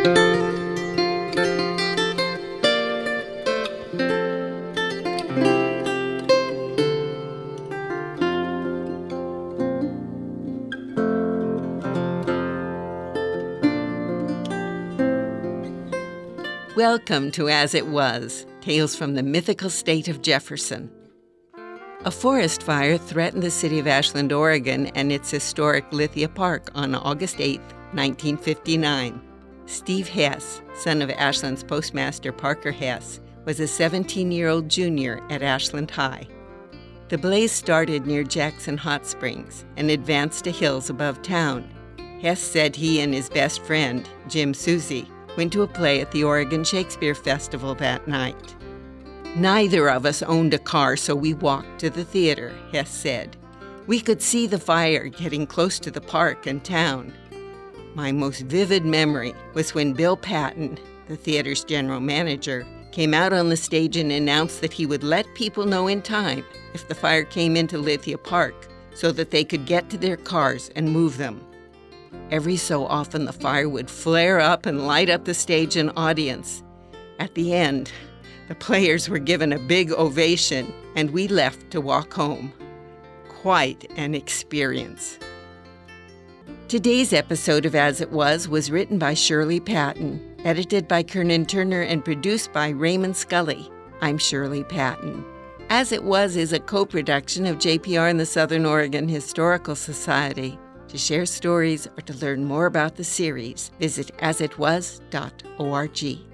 Welcome to As It Was, Tales from the Mythical State of Jefferson. A forest fire threatened the city of Ashland, Oregon, and its historic Lithia Park on August 8, 1959. Steve Hess, son of Ashland's postmaster Parker Hess, was a 17-year-old junior at Ashland High. The blaze started near Jackson Hot Springs and advanced to hills above town. Hess said he and his best friend, Jim Susie, went to a play at the Oregon Shakespeare Festival that night. Neither of us owned a car, so we walked to the theater, Hess said. We could see the fire getting close to the park and town. My most vivid memory was when Bill Patton, the theater's general manager, came out on the stage and announced that he would let people know in time if the fire came into Lithia Park so that they could get to their cars and move them. Every so often, the fire would flare up and light up the stage and audience. At the end, the players were given a big ovation, and we left to walk home. Quite an experience. Today's episode of As It Was written by Shirley Patton, edited by Kernan Turner, and produced by Raymond Scully. I'm Shirley Patton. As It Was is a co-production of JPR and the Southern Oregon Historical Society. To share stories or to learn more about the series, visit asitwas.org.